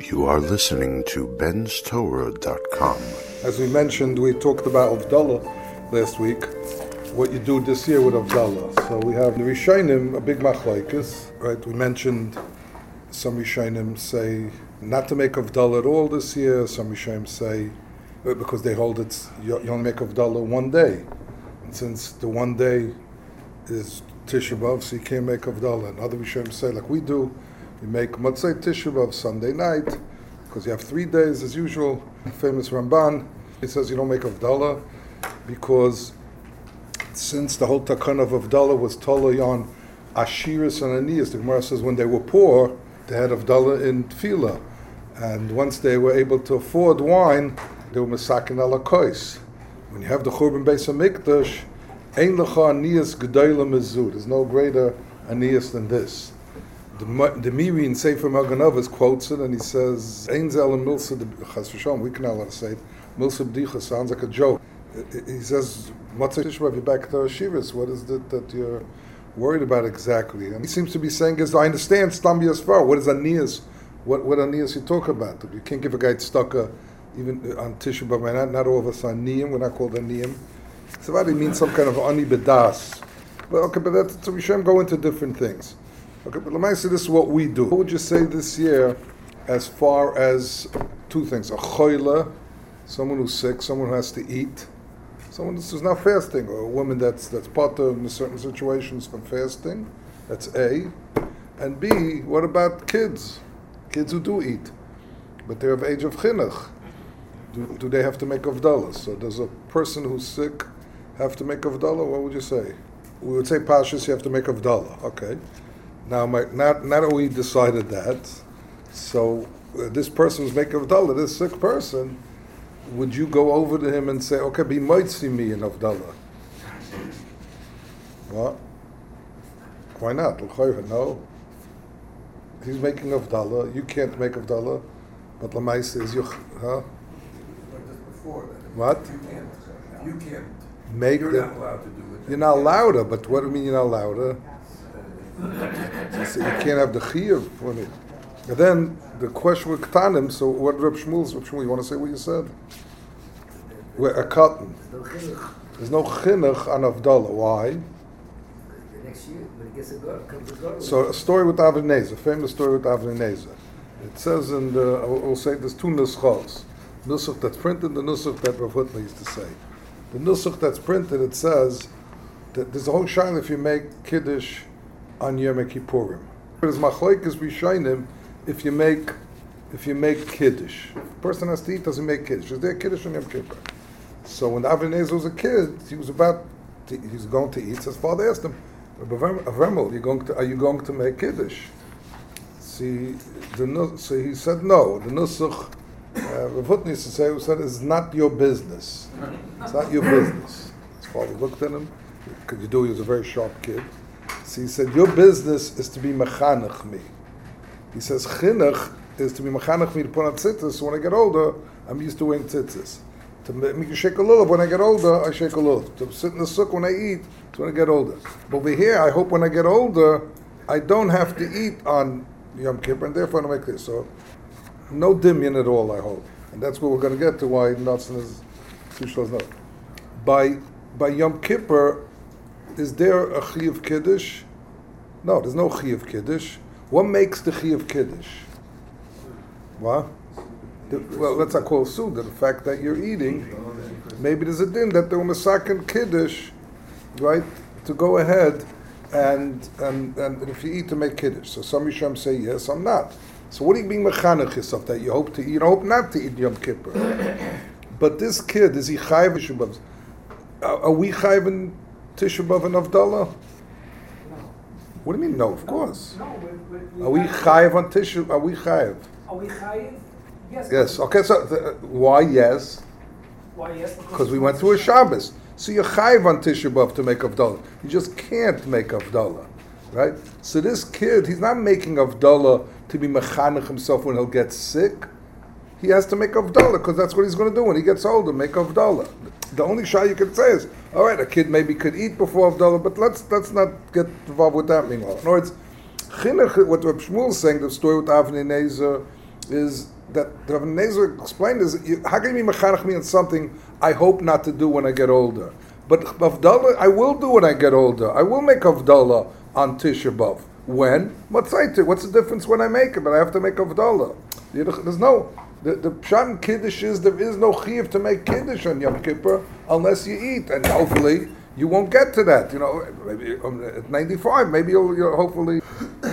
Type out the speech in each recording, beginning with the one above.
You are listening to benstorah.com. As we mentioned, we talked about Avdallah last week, what you do this year with Avdallah. So we have the Rishonim, a big machlokes, right? We mentioned some Rishonim say not to make Avdallah at all this year. Some Rishonim say, because they hold it, you only make Avdallah one day. And since the one day is Tisha B'Av, so you can't make Avdallah. And other Rishonim say, like we do, you make Motzei Tisha B'Av Sunday night, because you have 3 days as usual. Famous Ramban, he says you don't make Avdallah, because since the whole takana of Avdallah was totally on Ashiris and Aniyas, the Gemara says when they were poor, they had Avdallah in Tefillah. And once they were able to afford wine, they were Masakin ala Kois. When you have the Churban Beis HaMikdash, Ein Lecha Aniyas Gedoyla Mezud. There's no greater Aniyas than this. The Miri in Sefer Maganavas quotes it, and he says, Ein Zel and Milsa, Chas v'Shalom, we can not say it, Milsa B'dicha sounds like a joke. He says, Motzei Tisha B'Av, you're back to Ashiris. What is it that you're worried about exactly? And he seems to be saying, is I understand Stam Yasvar. What is Aniyas? What Aniyas you talk about? You can't give a guy tzedakah even on Tisha B'Av. Not all of us are Niyim. We're not called Aniyim. So that means some kind of Ani B'das. But okay, but that's, so we shouldn't go into different things. Okay, but let me say this is what we do. What would you say this year as far as two things? A choila, someone who's sick, someone who has to eat, someone who's not fasting, or a woman that's part of in certain situations from fasting. That's A. And B, what about kids? Kids who do eat, but they're of age of chinuch. Do they have to make avdallah? So does a person who's sick have to make avdallah? What would you say? We would say pashas, you have to make avdallah. Okay. Now, not that we decided that. So this person who's making avdallah, this sick person, would you go over to him and say, okay, be moitzi me in avdallah? What? Why not? No. He's making avdallah. You can't make avdallah. But Lamaisa is you, huh? What? You can't. You're not allowed to do it. You're not allowed to, but what do you mean you're not allowed to? So you can't have the chiyuv for it. And then the question with Ktanim, so what Reb Shmuel, you want to say what you said? We're a cotton. There's no chinuch on Avdallah. Why? Next year, when it gets a girl, comes a girl. So a story with Avnei Nezer, famous story with Avnei Nezer. It says in the, we'll say there's two nuschos. Nusach that's printed, the nusach that Rav Hutner used to say. The nusach that's printed, it says that there's a whole shayla if you make kiddush on Yom Kippurim. There's machlokes rishonim if you make kiddush. If a person has to eat, doesn't make kiddush. Is there kiddush on Yom Kippur? So when Avnei Nezer was a kid, he was going to eat. So his father asked him, Avremel, are you going to make kiddush? See, so he said no. The nusach Rav Hutner used to say, it's not your business. It's not your business. His father looked at him. Could you do? He was a very sharp kid. So he said, your business is to be mechanech me. He says, chinuch is to be mechanech me to put on tzitzis. So when I get older, I'm used to wearing tzitzis. To make you shake a lulav, when I get older, I shake a lulav. To sit in the sukkah when I eat, it's when I get older. But over here, I hope when I get older, I don't have to eat on Yom Kippur, and therefore I don't make this. So no dimyan at all, I hope. And that's what we're going to get to why Natsan is Tushlas not. By Yom Kippur, is there a Chiyuv Kiddush? No, there's no Chiyuv Kiddush. What makes the Chiyuv Kiddush? What? Well, let's not call Suda, the fact that you're eating. Maybe there's a din that there was a second Kiddush, right, to go ahead and if you eat to make Kiddush. So some Yisham say yes, some not. So what are you being mechanech yourself that you hope to eat? You hope not to eat Yom Kippur. But this kid, is he chayiv Tisha B'Av? Are we chayiv in Tisha B'Av and Avdallah? No. What do you mean no? Of course. No. Are we chayiv on Tisha? Are we chayiv? Are we chayiv? Yes. Yes. Okay. So why yes? Why yes? Because we went through a Shabbos. So you're chayiv on Tisha B'Av to make Avdallah. You just can't make Avdallah, right? So this kid, he's not making Avdallah to be mechanech himself when he'll get sick. He has to make avdallah because that's what he's going to do when he gets older, make avdallah. The only shah you can say is, all right, a kid maybe could eat before avdallah, but let's not get involved with that meanwhile. In other words, chinuch, what Reb Shmuel is saying, the story with Avnei Nezer, is that the Rav Nezer explained is, how can you be mechanech me on something I hope not to do when I get older? But Havdalah, I will do when I get older. I will make Havdalah on Tisha B'Av. When? What's the difference when I make it? But I have to make Havdalah. There's no... The Pshat in Kiddush is there is no chiyuv to make Kiddush on Yom Kippur unless you eat. And hopefully you won't get to that. Maybe at 95, maybe you'll hopefully...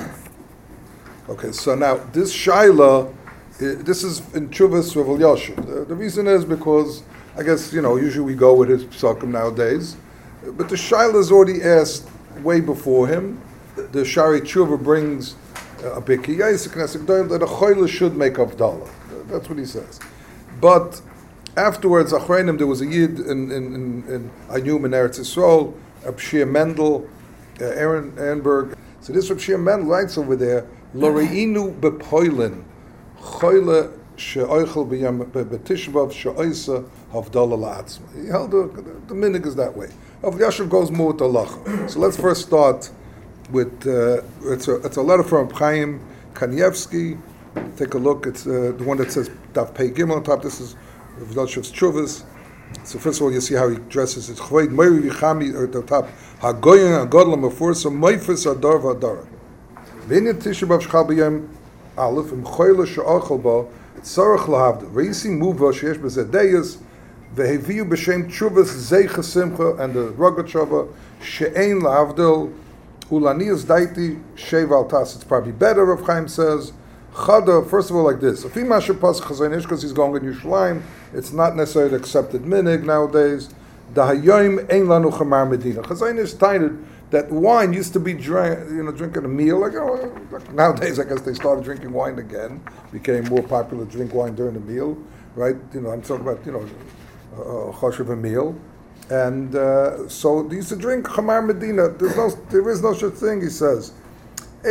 Okay, so now this Shaila, this is in Chuvas Rav Elyashiv. The reason is because, I guess, usually we go with his psakim nowadays. But the Shaila is already asked way before him. The Shari Tshuva brings a bikiyah, that a choyle should make Havdalah. That's what he says. But afterwards, Achreinim, there was a Yid in Ayum in Eretz Yisrael, Abshir Mendel, Aaron Ehrenberg. So this Abshir Mendel writes over there, Loreinu bepoilin, choyle she'oichel b'tishbav she'oisa havdalah la'atzma. He held the minig is that way. Rav Elyashiv goes more with halacha. So let's first start with, it's a letter from Chaim Kanievsky. Take a look. It's the one that says Daf Pei Gimel on top. This is Rav Elyashiv's Chuvas. So first of all, you see how he dresses it. Chvoid Meiri Vichami at the top. Hagoyin Hagodla Mefursa Meifus Adar V'Adara. V'inyan Tisha B'Av Shchal B'Yom Aleph Im Choyle She'achol Bo Tzarech Lahavda Reisi Muva Sheyesh B'Zedeyas V'Heviu B'Shem Chuvas Zeicha Simcha and the Rogatshava She'ein Lahavdil Ulanias Daiti Shev Al Tas. It's probably better, Rav Chaim says. Chada, first of all, like this. If he masher pas chazaynish because he's going in Yerushalayim, it's not necessarily accepted minig nowadays. Dahayoim ein lanu chamar medina. Chazaynish stated that wine used to be drinking a meal. Like nowadays, I guess they started drinking wine again. Became more popular to drink wine during the meal, right? I'm talking about choshev a meal, and so they used to drink chamar medina. There is no such thing, he says. He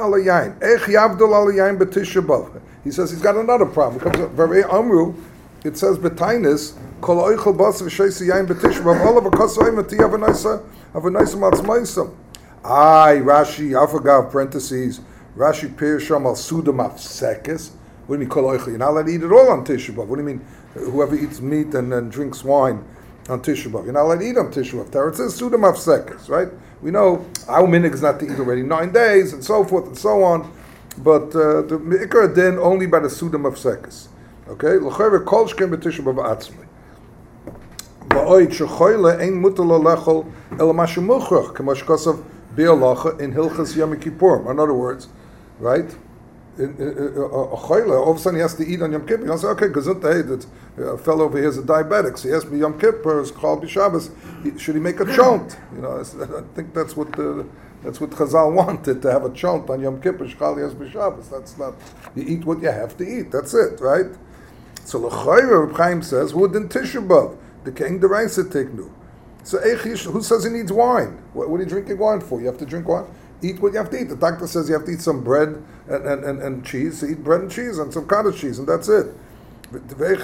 says he's got another problem. It comes up very Amru. It says betainis kol oichel bas v'sheisi yain b'tisha b'av olav v'kasayim ati have a nice matzmaisam. Rashi Afagav parentheses Rashi Pirsham al Sudam Afsekis. What do you mean kol oichel? You're not allowed to eat it all on Tisha B'av. What do you mean? Whoever eats meat and drinks wine on Tisha B'av, you're not allowed to eat on Tisha B'av. There it says Sudam Afsekis, right? We know our minig is not to eat already 9 days and so forth and so on, but the Ikar Din only by the Sudam of Sekis. Okay? L'chayre kol shkem b'tisha b'av atzmi. V'oid shechoyle ein mutala lechol el mashu muchrach k'mo shkosav bi'alacha in Hilchas Yom Kippurim. In other words, right? A choyle, all of a sudden he has to eat on Yom Kippur. He'll say, okay, gesundheit, a fellow over here is a diabetic, so he has to be Yom Kippur, it's called B'Shabbos. Should he make a chont? I think that's what Chazal wanted, to have a chont on Yom Kippur, Shchal Yes B'Shabbos. That's not, you eat what you have to eat, that's it, right? So L'chayre, Reb Chaim says, who didn't Tisha B'Av? The king deraisa tiknu. So who says he needs wine? What are you drinking wine for? You have to drink wine? Eat what you have to eat. The doctor says you have to eat some bread and cheese. So eat bread and cheese and some cottage cheese, and that's it. You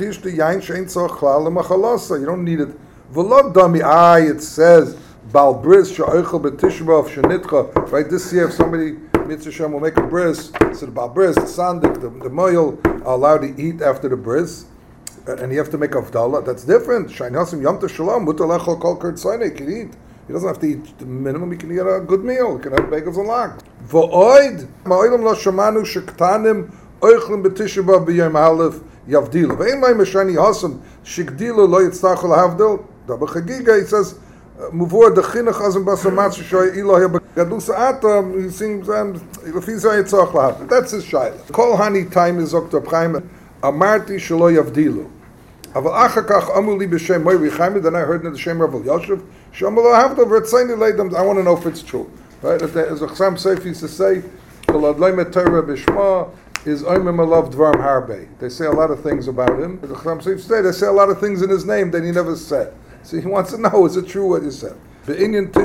don't need it. It says Bal bris she'oichel b'tisha b'av shenitcha. Right, this year if somebody mitzvah Shem will make a bris, so the Bal bris, the sandik, the moil are allowed to eat after the bris, and you have to make avdallah. That's different. Shain hasim yom teshalom mutar lechol kol kertzayne. He can eat. He doesn't have to eat the minimum. He can eat a good meal. He can have bagels and lag. V'oid ma'olam lo shamanu shektanim oichlin b'tisha b'av b'yom aleph yavdilu. Ve'en loy meshani hasam shigdilu lo yitztachu lahavdil. Dabba chagiga, he says, muvor dechinach azim basamatz shoy ilah b'gadusa atam. He sings lefiza yitzach lahavdil. That's his shayla. Kol hani time is Dr. Chaim amarti shelo yavdilu. Aval achakach amuli b'shem Meiri Chaim. Then I heard in the Shem Rav Elyashiv. I want to know if it's true. Right? As a Chassam Seif used to say, is Dvarim Harbe. They say a lot of things about him. The Chassam Seif say they say a lot of things in his name that he never said. So he wants to know, is it true what you said? So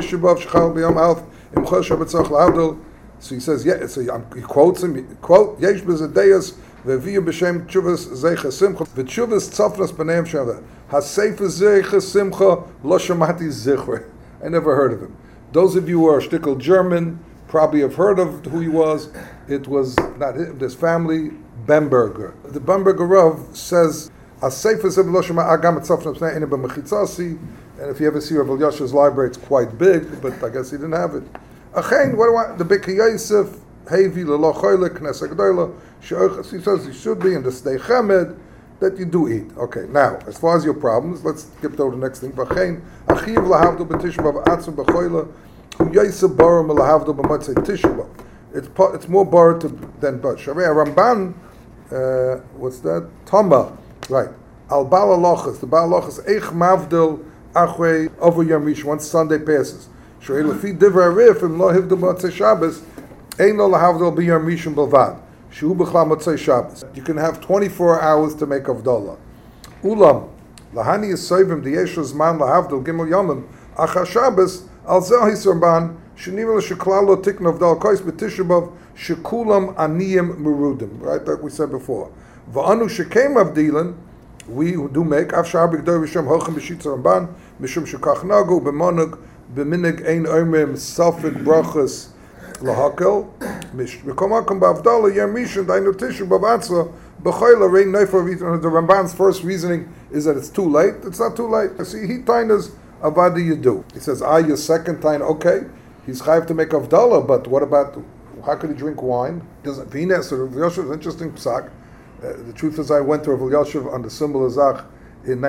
he says, yeah, so he quotes him, quote, Yesh b'zadeyas v'viyu b'shem tshuvas zeicha simcha v'tshuvas tzafnas b'neim shavah hasefer zeicha simcha lo shamati zichre. I never heard of him. Those of you who are shtickle German probably have heard of who he was. It was not him, his family, Bamberger. The Bamberger Rav says, "As-sefer ze b'loshim ha'agam etzaf nefnei ina b'mechitzasi." And if you ever see Rav Elyashi's library, it's quite big, but I guess he didn't have it. Achein, what do I? The Bikei Yosef, Hevi lelo choyle knesset gdola. He says it should be in the Sdei Chemed that you do eat. Okay, now as far as your problems, let's skip to the next thing. Achein, achiv lahavdo b'tisha b'av atzum b'choyle hu Yosef barum lahavdo b'motzei tisha b'av. It's more borrowed than but. Shavei Ramban, what's that? Tama, right? Al Baal Halochos, the Baal Halochos eich mavdil. Over Yom Rishon, once Sunday passes. Shoei lefi divrei Arif, im lo hivdu b'motzei Shabbos, ein lo lahavdol b'Yom Rishon belvad. Shehu b'chlal motzei Shabbos. You can have 24 hours to make Havdalah. Ulam, lahani yisayvim diyesh zman lahavdol gimel yomim, achar Shabbos, al zeh hisarban, sheniva l'sheklal lo tikn Havdalah kois b'tisha b'av, shekulam aniyim merudim. Right, like we said before. V'anu shekem avdilan, we do make afshar b'gdor v'shem hochem b'shitza ramban mishum shekach nagu b'monug b'minig ein omrim salfik brachas lahakel mikomakom b'avdala yom rishon dainu tishu b'avatzla b'choyle rein neifer. The Ramban's first reasoning is that it's too late. It's not too late. See, he tainas avada you do. He says, your second time, okay, he's chayav to make avdala, but what about, how could he drink wine? Doesn't Vina, so Rav Elyashiv is interesting psak. The truth is, I went to Rav Elyashiv on the Simbel Azach in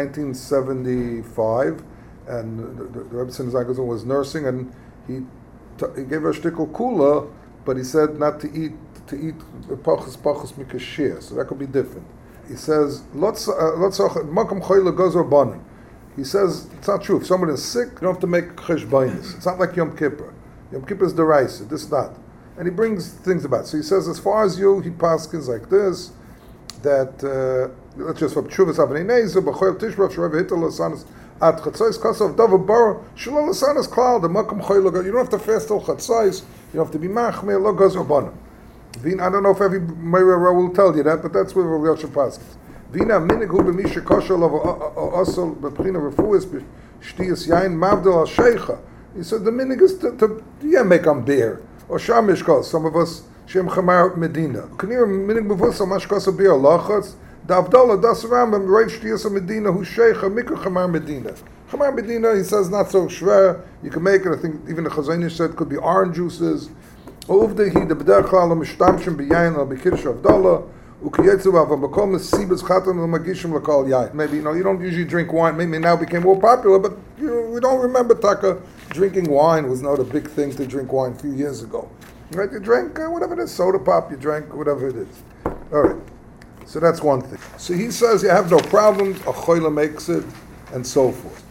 1975, and the Rebbe Zagazon was nursing, and he gave her a shtickle kula, but he said not to eat pachas mikashir, so that could be different. He says makam choyle gozer banim. He says it's not true. If someone is sick, you don't have to make cheshbainis. It's not like Yom Kippur. Yom Kippur is deraisa, this not. And he brings things about. So he says, as far as you, he paskins like this, that let's just for Tshuvas Avnei Nezer b'choil Tishbav Shrev Hitler Lasanas at Chatzos Kasav Davar Bar Shelo Lasanas Klal the Makam Choil. You don't have to fast till Chatzos. You don't have to be Machmir Lo Gozer Banim. Vin, I don't know if every Meira will tell you that, but that's where Rav Elyashiv paskins. Vina minig hu b'misha kosher lo asol b'pchina refuis b'shtiyas yain mavdel al sheikha. He said the minig is to make on beer or shamish kos. Some of us. Shem Chamar Medina. Knir minig bevus al mashkasa beer lachas. The Avdallah das Rambam Reiv Shtiyas Medina who Sheikha Mikra Chamar Medina. Chamar Medina, he says, not so shver. You can make it. I think even the Chazanish said it could be orange juices. Uvdehi the b'derech klal mishtamshim b'yayin al b'kiddush Avdallah ukiyetzu v'avakom l'sibas chatan l'magishim l'kol yayin. Maybe you don't usually drink wine. Maybe now it became more popular, but we don't remember Taka drinking wine was not a big thing to drink wine a few years ago. Right, you drank whatever it is, soda pop, you drank whatever it is. All right, so that's one thing. So he says you have no problems, a choyle makes it, and so forth.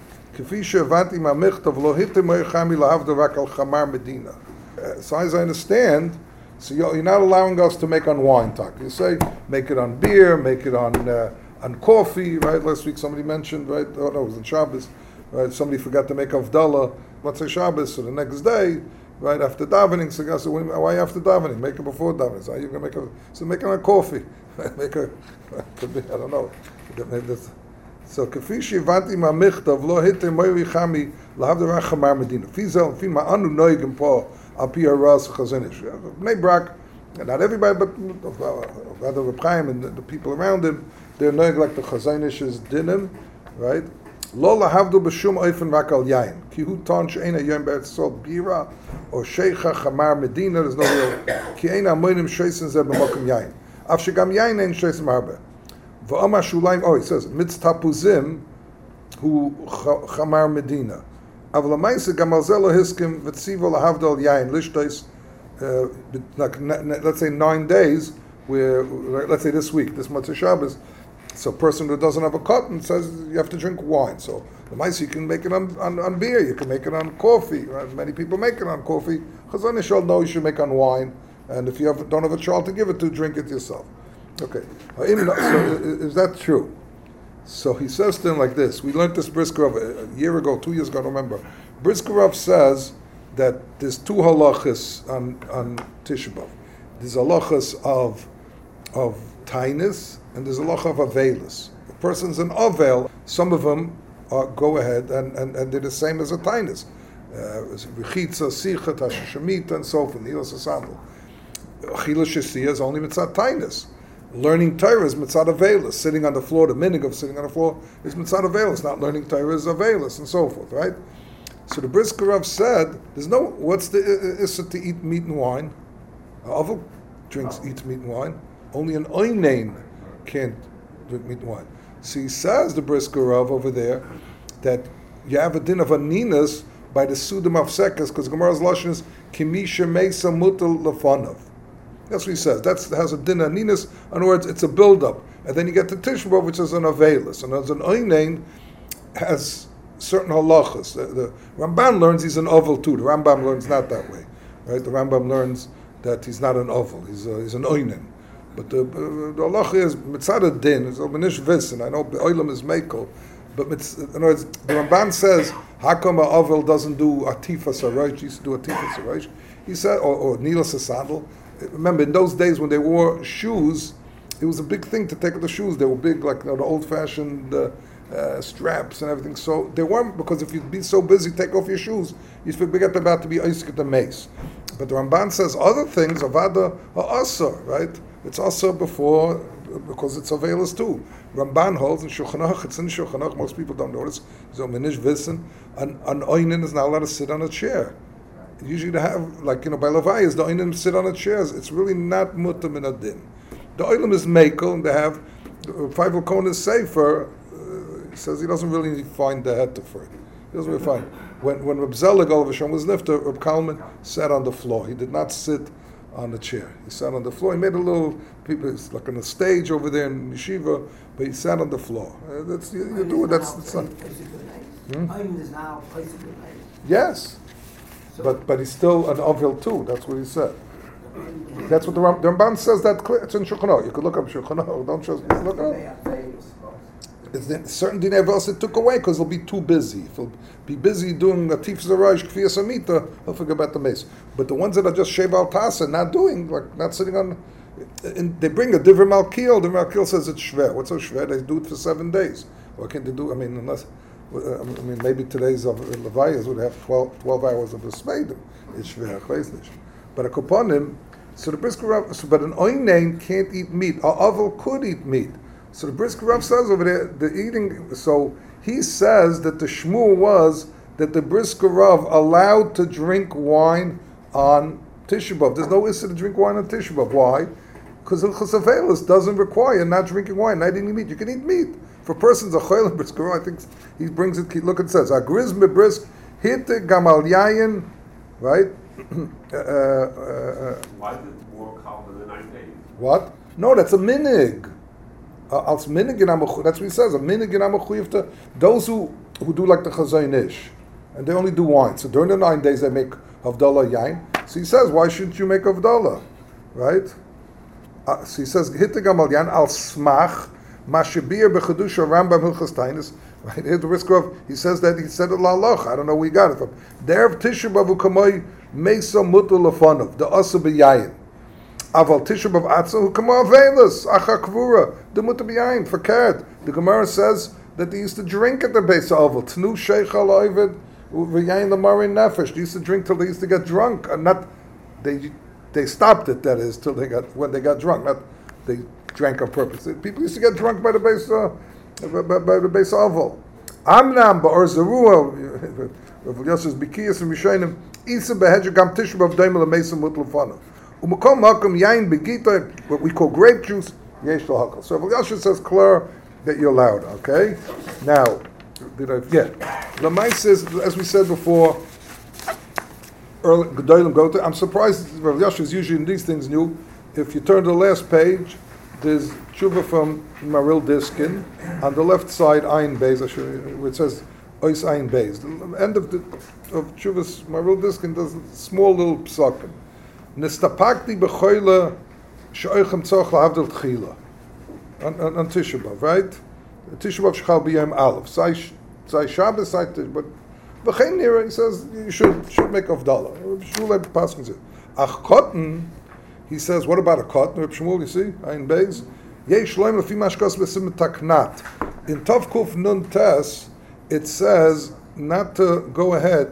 So as I understand, so you're not allowing us to make on wine talk. You say, make it on beer, make it on coffee, right? Last week somebody mentioned, right? Oh no, it was on Shabbos, right? Somebody forgot to make Havdalah, let's say Shabbos, so the next day, right after davening, so why after davening? Make it before davening. So you can make make it on coffee. Make a, could be, I don't know. So kafishi vanti ma michtav lo hite moiri chami lahavdera chamar medina. Fizel fin ma anu noigim po al pi haras chazanish. Bnei Brak, not everybody, but rather Reb Chaim and the people around him, they're noig like the chazanish's dinim, right? Lo lahavdu b'shum oifen rak al yain. Ki hu ton she'ena yom be'etz sol bira or sheikha chamar medina. There's no real. Ki eina amoinim sheisen zeh b'mokum yain. Af shegam yain ein sheisen marbe. V'omar shulayim. Oh, he says mitz tapuzim hu chamar medina. Av l'maisa gam al zeh lo hiskim v'tziva lahavdu al yain lishtois. Let's say 9 days. Where let's say this week, this Motzei Shabbos. So a person who doesn't have a cotton says you have to drink wine. So the mice you can make it on beer, you can make it on coffee. Right? Many people make it on coffee. Chazon Yishal know you should make on wine, and if you don't have a child to give it to, drink it yourself. Okay, so is that true? So he says to him like this. We learned this Briskerov a year ago, 2 years ago, I don't remember. Briskerov says that there's two halachas on Tisha B'Av. There's halachas of tainus, and there's a halacha of avelis. The person's an avel, some of them go ahead and they're the same as a tainus. Rechitza, sichat, hashemita, and so forth. Nilas asambel. Achila shesiyah is only mitzat tainus. learning Torah is mitzad avelis. Sitting on the floor, the minig of sitting on the floor is mitzad avelis. Not learning Torah is avelis, and so forth, right? So the Brisker Rav said, there's no, what's the issa to eat meat and wine? Aval eats meat and wine. Only an oinein can't drink meat and wine. So he says, the Brisker Rav over there, that you have a din of aninas by the Sudim of Sekas, because Gemara's Lashon is Kimisha Mesa Mutal Lafanav. That's what he says. That has a din of aninas. In other words, it's a build-up. And then you get to Tisha B'Av, which is an Avelis. And as an Oinein has certain halachas. The Ramban learns he's an oval too. The Rambam learns not that way. Right? The Rambam learns that he's not an oval. He's an Oinen. But the halacha is mitzad din. It's omenish visin. I know the oilam is mekel. But in other words, the Ramban says, Hakam Ovel doesn't do atifa sarosh. He used to do atifa sarosh. He said, or nilas a saddle. Remember, in those days when they wore shoes, it was a big thing to take off the shoes. They were big, like the old-fashioned straps and everything. So they weren't, because if you'd be so busy, take off your shoes, you'd forget about to be Isaac the mace. But the Ramban says other things, Avada are Asa, right? It's Asa before, because it's Avelis too. Ramban holds in Shulchan Aruch, it's in Shulchan Aruch, most people don't notice, so Menish Vissen, an Oinen is not allowed to sit on a chair. Usually they have, like, by Levias, the Oinim sit on the chairs. It's really not mutam in a din. The Oilim is mekel, and they have, Feivel Cohen is safer, he says he doesn't really find the head for it. He doesn't really find. When Reb Zelig all of a sudden was lifted, Reb Kalman sat on the floor. He did not sit on the chair. He sat on the floor. He made a little, it's like on a stage over there in Yeshiva, but he sat on the floor. That's you do it. That's not. Yes. But he's still an Ovil too. That's what he said. That's what the Ramban says. That clear. It's in Shulchan Aruch. You could look up Shulchan Aruch. Don't just look up. It's certain dinei else it took away because he'll be too busy. If he'll be busy doing a tifz zarash kfiyas amita, he'll forget about the mace. But the ones that are just shev al tasa, not doing, like not sitting on, they bring a divrei malkiel. The malkiel says it's shver. What's so shver? They do it for 7 days. What can they do? I mean, unless. Maybe today's Levias would have 12 hours of a Smedim. It's schwer, but a Koponim, so the Brisker Rav, but an Oinein can't eat meat. A Oval could eat meat. So the Brisker Rav says over there, the eating, so he says that the Shmuel was that the Brisker Rav allowed to drink wine on Tisha B'Av. There's no issue to drink wine on Tisha B'Av. Why? Because Hilchos Avelis doesn't require not drinking wine, not eating meat. You can eat meat. For persons a choil and brisker, I think he brings it. Look, it says agriz mebrisk hitte gamal yayin, right? Why is it more called than the 9 days? What? No, that's a minig. Als minig in Amachuyev, that's what he says. A minig in Amachuyev to those who do like the Chazon Ish, and they only do wine. So during the 9 days they make havdalah yain. So he says, why shouldn't you make havdalah, right? So he says hitte gamal yain al smach. Mashabir bechadusha Rambam Hilchos Tainis. Right here, the risk of he said it la'aloch. I don't know where he got it from. There Tisha B'Av u'kamoy meisa mutul lefanov the asa b'yayin. Aval Tisha B'Av atza u'kamoy avelis acha kvura the mutul b'yayin for kard. The Gemara says that they used to drink at the base of Aval Tnu Sheikh Al Ovid v'yayin l'marin nefesh. They used to drink till they used to get drunk, and not they stopped it. That is till when they got drunk. Not they drank on purpose. People used to get drunk by the base oval. Amnam ba'or zerua. Rav Yosef's bikiyas and Rishayim isa behedra gam Tisha B'Av daimel amesim mutlefanav. Umakom makom yain begita, what we call grape juice, yesh lahakol. So Rav Yosef says clear that you're allowed. Okay. Now, Lamais says, as we said before, Gedolim Gota. I'm surprised Rav Yosef is usually in these things new. If you turn to the last page, there's tshuva from Maril Diskin on the left side, Ayin Beis, where it says Ois Ayin Beis. The end of tshuva's Maril Diskin does a small little psakim. Nistapakti b'choyle she'oichem tzoch la'avdil tchila on Tisha B'Av, right? Tisha B'Av shechal b'yom aleph. Say Shabbos, say Tisha, but v'chein nira, he says you should make avdala. Shulei paskin says ach cotton. He says, what about a cotton? Reb Shmuel, you see, Ayin Beis. Yesh loim lefi mashkos b'sim taknat. In Tov Kuf Nun Tes, it says not to go ahead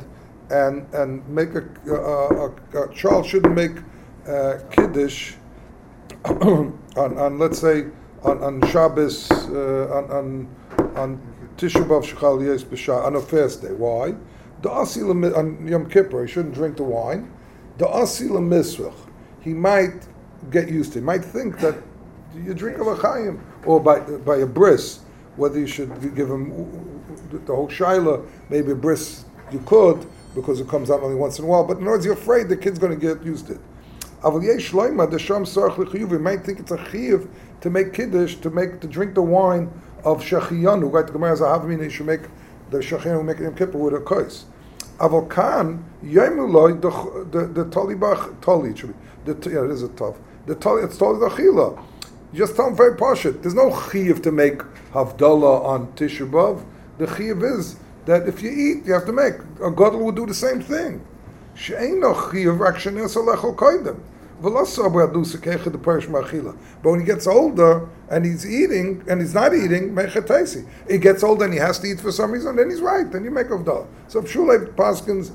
and make a child shouldn't make kiddush on let's say on Shabbos on Tisha B'av Shechal Yes B'Shah on a fast day. Why? The Asil on Yom Kippur he shouldn't drink the wine. The Asil Misvach he might get used to. He might think that you drink a l'chaim or by a bris. Whether you should give him the whole shaila, maybe a bris you could because it comes out only once in a while. But in other words, you're afraid the kid's going to get used to it. Aval yesh loima the sham sarach l'chiyuv. You might think it's a chiyuv to make kiddush to drink the wine of shachiyanu. Right? The Gemara has a havamina. You should make the shachiyanu make Yom Kippur with a kos. Aval kan yemuloi the tolibach toli. It is a tough. The toli it's toli the chila. You just tell him very pashut. There's no chiyuv to make havdalah on Tisha B'av. The chiyuv is that if you eat, you have to make. A gadol would do the same thing. She'ein no chiyuv rak shenes alechol koydem. V'lo sabu adu sekeicha the perish ma'achila. But when he gets older and he's eating and he's not eating, mechatesi. He gets older and he has to eat for some reason. Then he's right. Then you make havdalah. So Pshulei Paskins,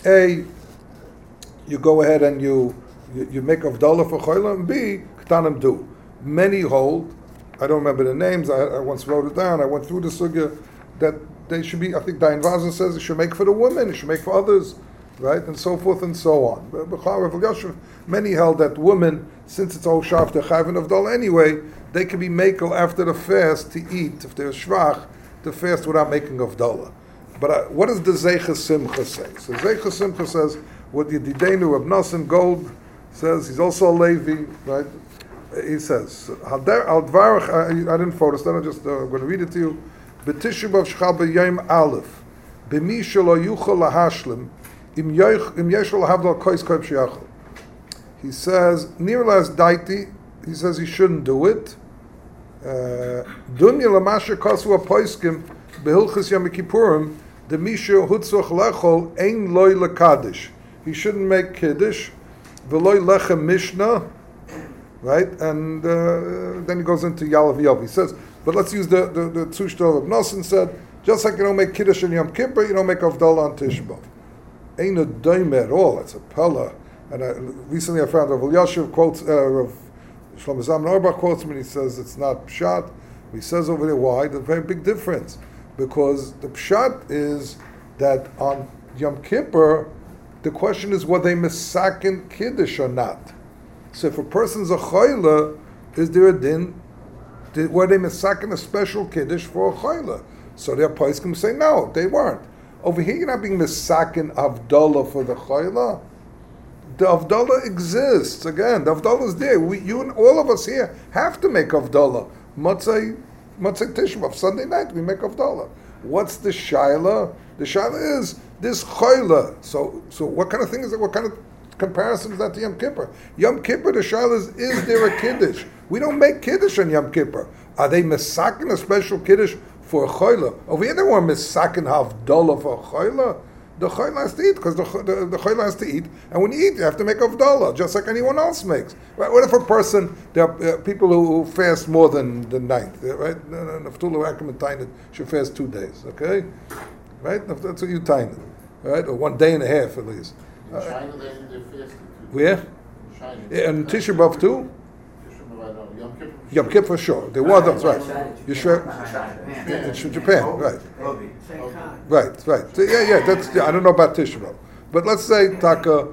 you go ahead and you make havdalah for choila, and B ktanim do. Many hold, I don't remember the names, I once wrote it down, I went through the sugya, that they should be, I think Dayan Vazan says it should make for the women, it should make for others, right, and so forth and so on. But many held that women, since it's all shaf, they're chayvin avdal anyway, they can be makel after the fast to eat, if they're shvach, to fast without making avdallah. But what does the Zeicha Simcha say? So Zeicha Simcha says, what the Yedidenu Reb Nosson Gold says, he's also a Levi, right? He says, I didn't focus, then I'm just going to read it to you. B'tishu b'av shchal b'yayim aleph, b'mi shelo yuchol lahashlim, im yeshol lahavdal kois koib shiachol. He says, nir las daiti, he says he shouldn't do it. Dunya lamasha kosu apoiskim, b'hilchus yom kippurim, the misha hutzoch lechol, ein loy lekadish. He shouldn't make kiddush, v'loy lechem mishnah, right, and then he goes into Yalav Yov. He says, but let's use the Tzushto of Nosson said, just like you don't make Kiddush in Yom Kippur, you don't make Avdallah on Tisha B'av. Ain't a dime at all, it's a pella. And recently I found Rav Elyashiv quotes, Rav Shlomo Zalman Auerbach quotes him, and he says it's not Pshat. He says over there, why? There's a very big difference. Because the Pshat is that on Yom Kippur, the question is, were they Mesakin Kiddush or not? So if a person's a choila, is there a din? Were they mesakin a special kiddush for a choila? So their poskim say no, they weren't. Over here, you're not being mesakin avdallah for the choila. The avdallah exists again. The avdallah is there. You and all of us here have to make avdallah. Motzei Tisha B'av, Sunday night we make avdallah. What's the shaila? The shaila is this choila. So what kind of thing is it? What kind of comparison is that to Yom Kippur? Yom Kippur, the shaila is there a kiddush? We don't make kiddush on Yom Kippur. Are they mesakin a special kiddush for a choila? Over here they weren't mesakin havdalah for a choila. The choila has to eat because the choila has to eat, and when you eat, you have to make avdalah just like anyone else makes. Right? What if a person? There are people who fast more than the ninth, right? Naftula Akamatainet should fast 2 days. Okay, right? That's what you time it, right? Or 1 day and a half at least. China, they fasted too. Where? China. Yeah, and Tisha B'av too? Yom Kippur. Yom Kippur for sure. They were, that's right. You sure? Japan. In Japan, right. Right. So, that's, I don't know about Tisha B'av. But let's say, Taka,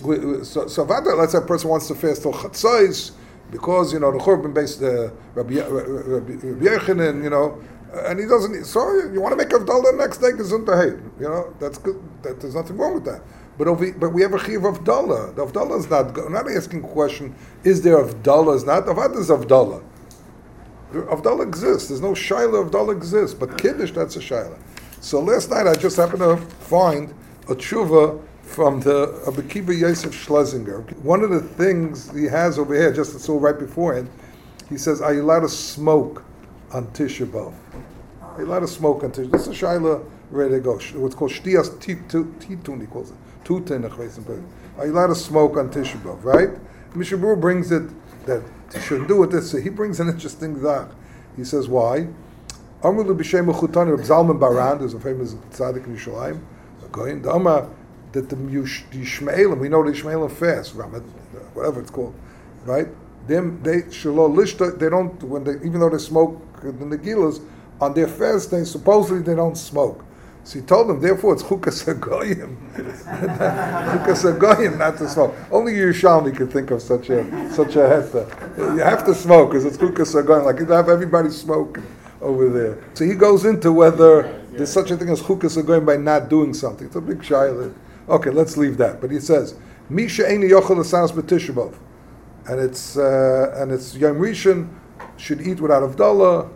let's say a person wants to fast till Chatzos, because, the Churban based Rabbi Yechanan, and he doesn't, so you want to make Avdallah the next day, Gesundheit. That's good. There's nothing wrong with that. But we have a chiv of Avdallah. The Avdallah is not. I'm not asking a question. Is there Avdallah? Is not. Avad is Avdallah. Avdallah exists. There's no shaila. Avdallah exists. But Kiddush, that's a shaila. So last night I just happened to find a tshuva from the Rabbi Kiva Yosef Schlesinger. One of the things he has over here, just so right beforehand, he says, "Are you allowed to smoke on Tisha B'av? Are you allowed to smoke on Tisha? This is a shaila. Ready to go. What's called Shtiyas Titun, he calls it. Tutin. Are you allowed to smoke on Tisha B'av, right? Mishabur brings it that you shouldn't do it. So he brings an interesting zach. He says, why? Amr l'b'shem Chutani Reb Zalman Baran, there's a famous tzaddik in Yerushalayim, going the Amar that the Yishmaelim, we know the Yishmaelim fast, whatever it's called, right? Them they shelo lishta. They don't when they even though they smoke the negilas on their fast day. Supposedly they don't smoke. So he told them, therefore it's chukas hagoyim, chukas hagoyim not to smoke. Only Yerushalmi could think of such a heta. You have to smoke because it's chukas hagoyim. Like you have everybody smoke over there. So he goes into whether there's such a thing as chukas hagoyim by not doing something. It's a big shayla. Okay, let's leave that. But he says, Misha eini yochel l'sanas b'Tisha B'Av, and it's Yom Rishon should eat without Havdalah.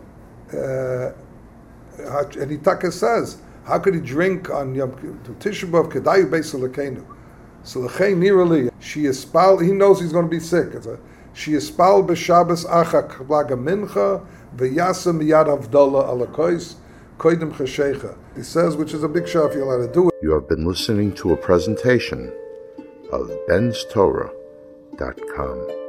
And Itaka says, how could he drink on Yom Tisha B'Av? Kedayu beis l'keinu. So l'chein nirali. She is spal. He knows he's going to be sick. She is spal b'Shabbos achak laga mincha v'yasa miyad Havdalah ala kois koidim cheshecha. He says, which is a big shah if you're allowed to do it. You have been listening to a presentation of benstorah.com.